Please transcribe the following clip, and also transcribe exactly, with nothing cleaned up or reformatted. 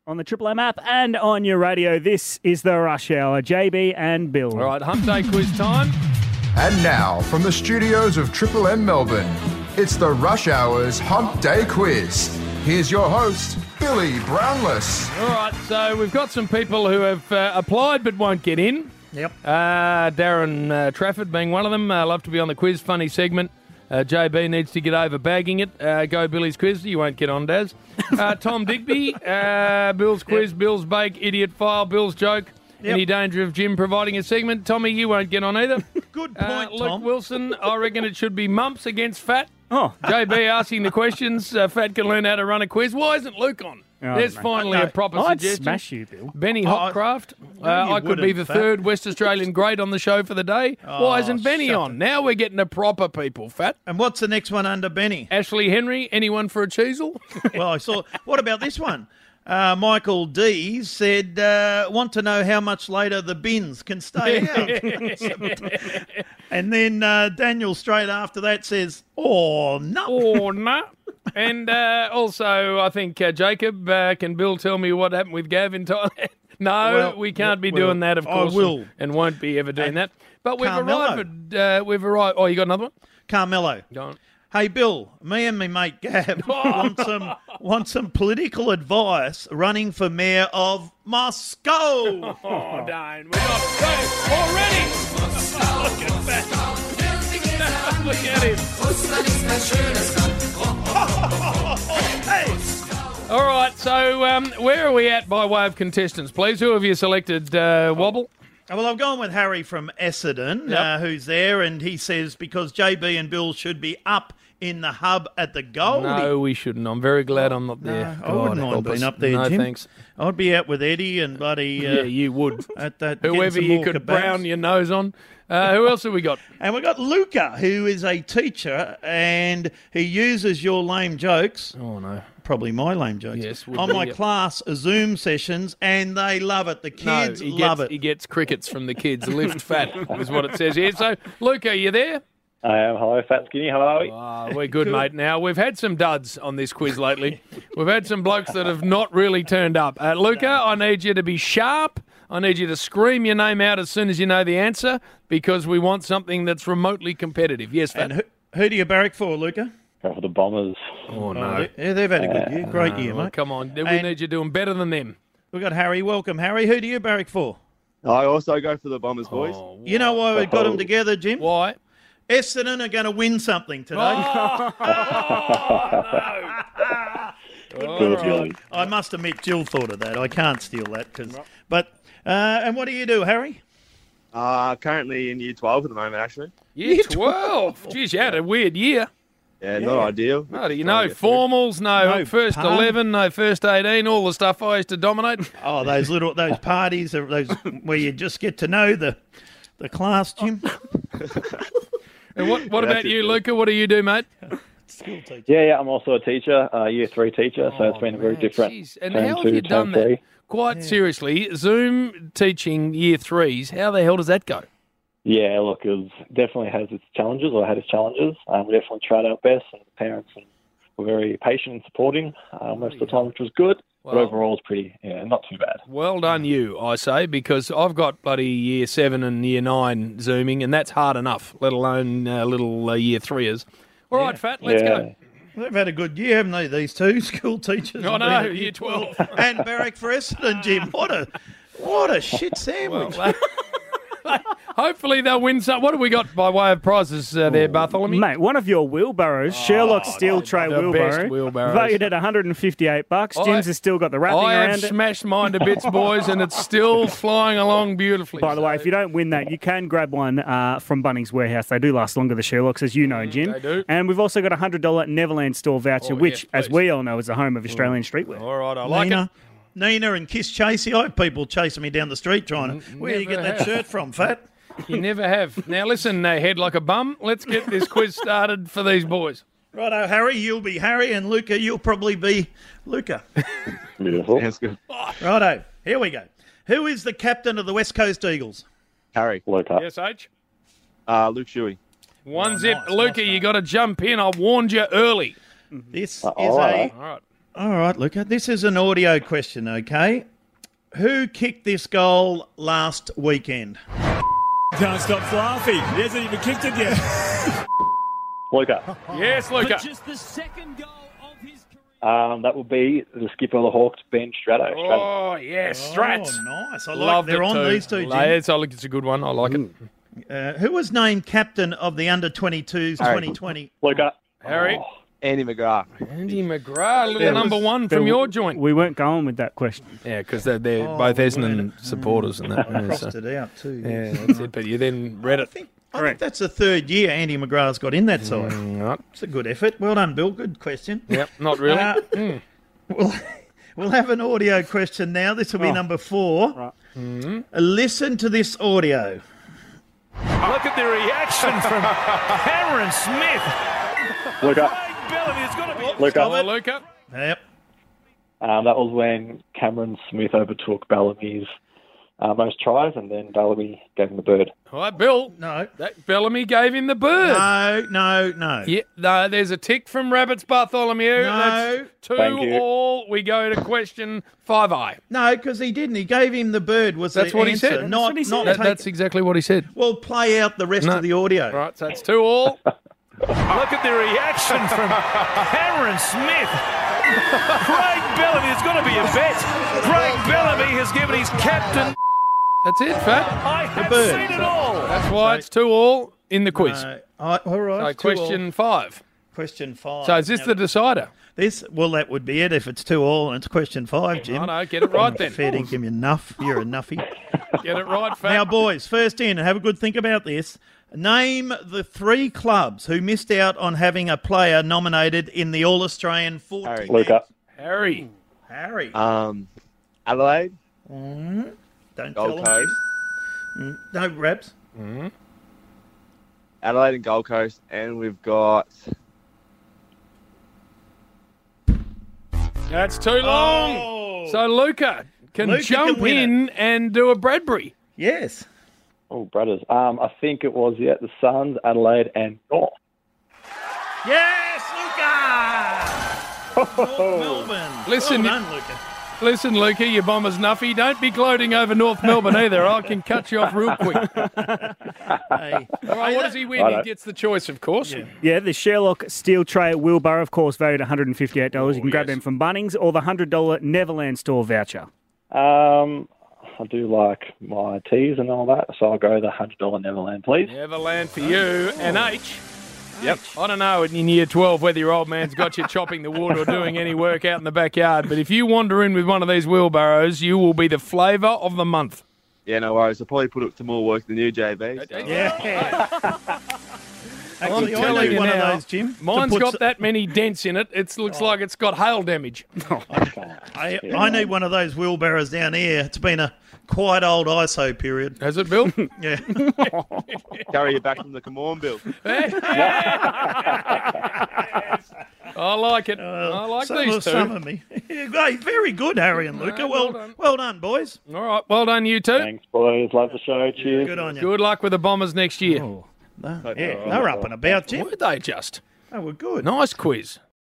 on the Triple M app and on your radio. This is the Rush Hour. J B and Bill. All right, Hump Day quiz time. And now, from the studios of Triple M Melbourne, it's the Rush Hour's Hump Day Quiz. Here's your host, Billy Brownless. All right, so we've got some people who have uh, applied but won't get in. Yep. Uh, Darren uh, Trafford being one of them. Uh, love to be on the quiz. Funny segment. Uh, J B needs to get over bagging it. Uh, go Billy's quiz. You won't get on, Daz. Uh, Tom Digby. Uh, Bill's quiz. Yep. Bill's bake. Idiot file. Bill's joke. Yep. Any danger of Jim providing a segment? Tommy, you won't get on either. Good point, uh, Luke Tom. Wilson. I reckon it should be Mumps against Fat. Oh. J B asking the questions. Uh, Fat can learn how to run a quiz. Why isn't Luke on? Oh, There's no. finally No. a proper I'd suggestion. smash you, Bill. Benny Oh, Hopcraft. no, uh, you I could be wouldn't, the Fat. third West Australian great on the show for the day. Oh, Why isn't Benny shut on? it. Now we're getting the proper people, Fat. And what's the next one under Benny? Ashley Henry, anyone for a cheesel? Well, I saw. What about this one? Uh, Michael D said, uh, want to know how much later the bins can stay out. And then uh, Daniel straight after that says, oh, no. or no. And uh, also, I think uh, Jacob, uh, can Bill tell me what happened with Gav in Thailand? No, Well, we can't be well, doing that, of I course. will. And, and won't be ever doing And that. But we've Carmelo. arrived at, uh, we've arrived, oh, you got another one? Carmelo. Go on. Hey, Bill, me and my mate Gav want some want some political advice running for mayor of Moscow. Oh, Dane, we got two already. Look at that. Look at him. Hey, All right, so um, where are we at by way of contestants, please? Who have you selected, uh, Wobble? well, I've gone with Harry from Essendon, Yep. uh, who's there, and he says because J B and Bill should be up in the hub at the Goldie. No, we shouldn't. I'm very glad I'm not there. I wouldn't mind help being us. up there, No, Jim. thanks. I'd be out with Eddie and bloody... Uh, Yeah, you would. At that, getting Whoever some you more could kebabs. brown your nose on. Uh, who else have we got? And we've got Luca, who is a teacher, and he uses your lame jokes, Oh, no. probably my lame jokes, Yes, would on be, my yep. class Zoom sessions, and they love it. The kids no, he love gets, it. He gets crickets from the kids. Lift fat is what it says here. So, Luca, are you there? I am. Hello, Fat Skinny. How are we? Oh, we're good, mate. Now, we've had some duds on this quiz lately. We've had some blokes that have not really turned up. Uh, Luca, I need you to be sharp. I need you to scream your name out as soon as you know the answer because we want something that's remotely competitive. Yes, Fat? And who, who do you barrack for, Luca? Go for the Bombers. Oh, no. Oh, they- yeah, they've had a good year. Great year, Well, mate. come on. We And- need you doing better than them. We've got Harry. Welcome, Harry. Who do you barrack for? I also go for the Bombers, boys. Oh, You know why we got Oh. them together, Jim? why? Essendon are going to win something today. Oh, Good, Billy. I must admit, Jill thought of that. I can't steal that. Cause, but, uh, and what do you do, Harry? Uh, currently in year twelve at the moment, actually. Year twelve. Jeez, you had a weird year. Yeah, not ideal. No, you Trying know, to get through. formals, no, No first pun. eleven, no first eighteen, all the stuff I used to dominate. Oh, those little those parties, are those where you just get to know the the class, Jim. And what, what That's about it, you, Bill. Luca? What do you do, mate? School teacher. Yeah, yeah, I'm also a teacher, uh, year three teacher, so it's been a very man, different jeez. And term how have two, you done term that? three. Quite seriously, Zoom teaching year threes, how the hell does that go? Yeah, look, it was, definitely has its challenges, or had its challenges. Um, we definitely tried our best, and the parents and were very patient and supporting uh, most of the time, which was good. But Well- overall, it's pretty, yeah, not too bad. Well done you, I say, because I've got bloody year seven and year nine Zooming, and that's hard enough, let alone uh, little uh, year threeers. All right, Fat, let's yeah. go. They've had a good year, haven't they? These two school teachers. I have know, been at year twelve. and barrack for Essendon, Jim. What a what a shit sandwich. Well, hopefully they'll win some. What have we got by way of prizes uh, there, Bartholomew? Mate, one of your wheelbarrows, Sherlock Steel Tray the wheelbarrow, best wheelbarrows. valued at one hundred fifty-eight bucks. I- Jim's has still got the wrapping I have around it. smashed mine to bits, boys, and it's still flying along beautifully. By the way, if you don't win that, you can grab one uh, from Bunnings Warehouse. They do last longer, the Sherlocks, as you know, Jim. they do. And we've also got a one hundred dollars Neverland store voucher, Oh, which, yes, as please. we all know, is the home of Australian streetwear. All right, I like Nina, it. Nina and Kiss Chasey. I have people chasing me down the street trying to. Where do you get never that have. shirt from, Fat? You never have. Now, listen, uh, head like a bum. Let's get this quiz started for these boys. Righto, Harry, you'll be Harry, and Luca, you'll probably be Luca. Beautiful. Sounds good. Righto, here we go. Who is the captain of the West Coast Eagles? Harry. Luca. Yes, H? Uh, Luke Shuey. One Oh, zip. nice, Luca, nice you got to jump in. I warned you early. This Uh, is all a right. All right. All right, Luca. This is an audio question, okay? Who kicked this goal last weekend? Can't stop laughing. He hasn't even kicked it yet. Luca. Yes, Luca. Just the second goal of his career. Um, that will be the skipper of the Hawks, Ben Strato. Strato. Oh, yes, Strats. Oh, nice. I like Loved they're it on too. these two, Jim. Yes, I think it's a good one. I like it. Uh, who was named captain of the under twenty-twos Harry. twenty twenty? Luca. Harry. Oh, Andy McGrath. Andy McGrath, little There number was- one there from w- your joint. We weren't going with that question. Yeah, because they're, they're Oh, both we Essendon weren't. supporters and that. I Yeah, crossed so- it out too. yeah, that's it. But you then read I it. think, I think Correct. that's the third year Andy McGrath's got in that side. Mm, right. It's a good effort. Well done, Bill. Good question. Yep, not really. Uh, Mm. We'll, we'll have an audio question now. This will be Oh. number four. Right. Mm-hmm. Uh, Listen to this audio. Look at the reaction from Cameron Smith. Luca. Craig Bellamy, it's got to be. Luca. Oh, Luca. Yep. Um, that was when Cameron Smith overtook Bellamy's uh, most tries, and then Bellamy gave him the bird. All right, Bill. No. That Bellamy gave him the bird. No, no, no. Yeah, no, there's a tick from Rabbits Bartholomew. No. That's two Thank you. all. We go to question five I. No, because he didn't. He gave him the bird. Was That's the what he answer. said. That's Not, what he said. not That, take- that's exactly what he said. Well, play out the rest No. of the audio. Right, so that's two all. Look at the reaction from Cameron Smith. Craig Bellamy, it's got to be a bet. Craig Bellamy has given his captain. That's it, Fat. I have bird. seen it all. That's why it's two all in the quiz. No. I- all right. So it's two all. question five. Question five. So is this Now, the decider? this? Well, that would be it if it's two all and it's question five, Jim. I know, get it right then. Fair dinkum, you nuff. You're a nuffy. Get it right, Fat. Now, boys, first in, and have a good think about this. Name the three clubs who missed out on having a player nominated in the All-Australian forty. Harry. Luca. Harry. Harry. Um, Adelaide. Don't tell Gold them. Coast. Jim. No, Rabs. Adelaide and Gold Coast. And we've got... That's too long. Oh. So Luca can Luca jump can win in and do a Bradbury. Yes. Oh, brothers. Um, I think it was, yeah, the Suns, Adelaide, and North. Yes, Luca! North Melbourne. Listen, well done, Luca. Listen, Luca, you bomber's nuffy. Don't be gloating over North Melbourne either. I can cut you off real quick. All Hey. right, what does he win? He Righto. gets the choice, of course. Yeah, the Sherlock Steel Tray Wheelbarrow, of course, valued one hundred fifty-eight dollars. you can grab yes. them from Bunnings, or the one hundred dollars Neverland store voucher. Um, I do like my teas and all that, so I'll go the one hundred dollars Neverland, please. Neverland for you. And H. Yep. I don't know in year twelve whether your old man's got you chopping the wood or doing any work out in the backyard, but if you wander in with one of these wheelbarrows, you will be the flavour of the month. Yeah, no worries. I'll probably put up to more work than you, J B. so- Yeah. I'm Actually, I telling need you one now, of those, Jim. to Mine's put got s- that many dents in it. It looks like it's got hail damage. I, I need one of those wheelbarrows down here. It's been a quite old I S O period. Has it, Bill? Yeah. Carry you back from the Camorn bill. I like it. I like some, these two. Some of me. Hey, very good, Harry and Luca. well Well, done. well done, boys. All right, well done, you two. Thanks, boys. Love the show. Cheers. Good on you. Good luck with the Bombers next year. No, yeah, they're up and about, Jim. Were they just? They were good. Nice quiz.